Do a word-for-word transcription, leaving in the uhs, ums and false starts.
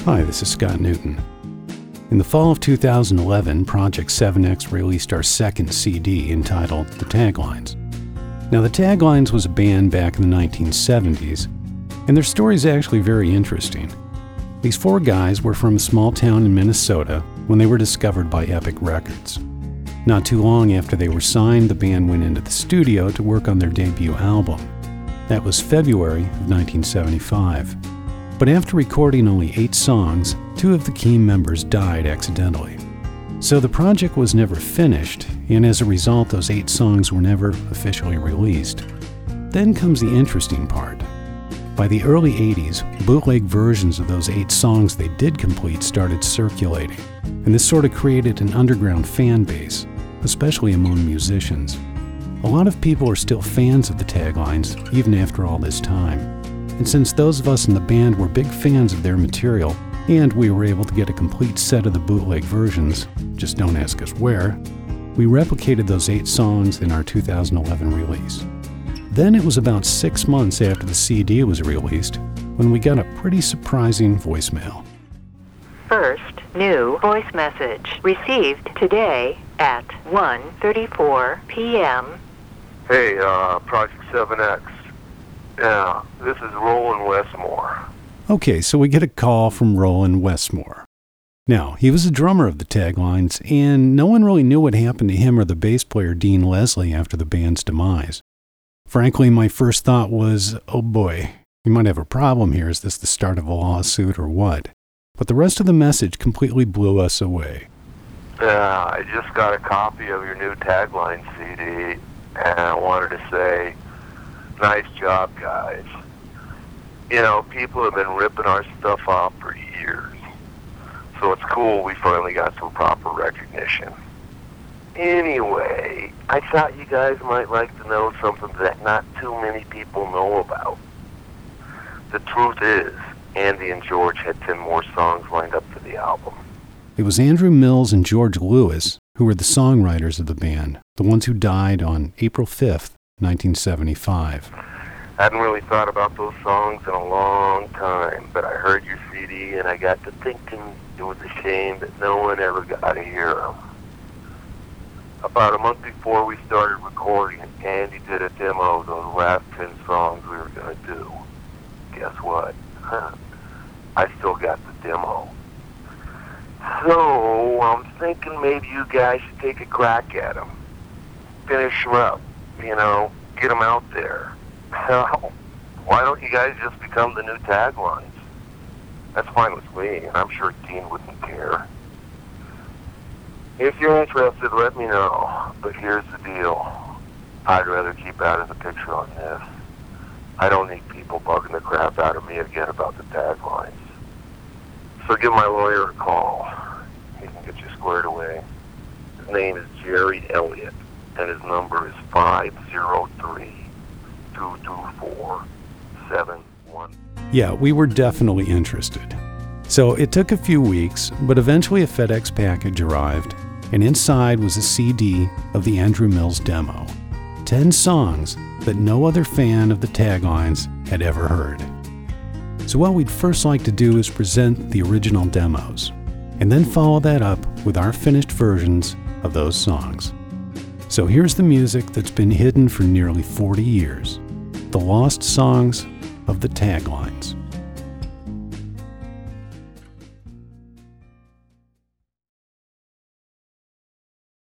Hi, this is Scott Newton. In the fall of two thousand eleven, Project seven X released our second C D entitled The Taglines. Now, The Taglines was a band back in the nineteen seventies, and their story is actually very interesting. These four guys were from a small town in Minnesota when they were discovered by Epic Records. Not too long after they were signed, the band went into the studio to work on their debut album. That was February of nineteen seventy-five. But after recording only eight songs, two of the key members died accidentally. So the project was never finished, and as a result, those eight songs were never officially released. Then comes the interesting part. By the early eighties, bootleg versions of those eight songs they did complete started circulating, and this sort of created an underground fan base, especially among musicians. A lot of people are still fans of the Taglines, even after all this time. And since those of us in the band were big fans of their material, and we were able to get a complete set of the bootleg versions, just don't ask us where, we replicated those eight songs in our two thousand eleven release. Then it was about six months after the C D was released when we got a pretty surprising voicemail. First new voice message received today at one thirty-four p.m. Hey, uh, Project seven X. Yeah, this is Roland Westmore. Okay, so we get a call from Roland Westmore. Now, he was a drummer of the Taglines, and no one really knew what happened to him or the bass player Dean Leslie after the band's demise. Frankly, my first thought was, oh boy, we might have a problem here. Is this the start of a lawsuit or what? But the rest of the message completely blew us away. Yeah, I just got a copy of your new Tagline C D, and I wanted to say, nice job, guys. You know, people have been ripping our stuff off for years, so it's cool we finally got some proper recognition. Anyway, I thought you guys might like to know something that not too many people know about. The truth is, Andy and George had ten more songs lined up for the album. It was Andrew Mills and George Lewis who were the songwriters of the band, the ones who died on April fifth, nineteen seventy-five. Hadn't really thought about those songs in a long time, but I heard your C D and I got to thinking it was a shame that no one ever got to hear them. About a month before we started recording, Andy did a demo of those last ten songs we were going to do. Guess what? I still got the demo. So, I'm thinking maybe you guys should take a crack at them. Finish them up, you know, get them out there. Hell, why don't you guys just become the new Taglines? That's fine with me, and I'm sure Dean wouldn't care. If you're interested, let me know. But here's the deal. I'd rather keep out of the picture on this. I don't need people bugging the crap out of me again about the Taglines. So give my lawyer a call. He can get you squared away. His name is Jerry Elliott, and his number is five zero three, two two four, seven one. Yeah, we were definitely interested. So it took a few weeks, but eventually a FedEx package arrived, and inside was a C D of the Andrew Mills demo. Ten songs that no other fan of the Taglines had ever heard. So what we'd first like to do is present the original demos, and then follow that up with our finished versions of those songs. So here's the music that's been hidden for nearly forty years, the lost songs of the Taglines.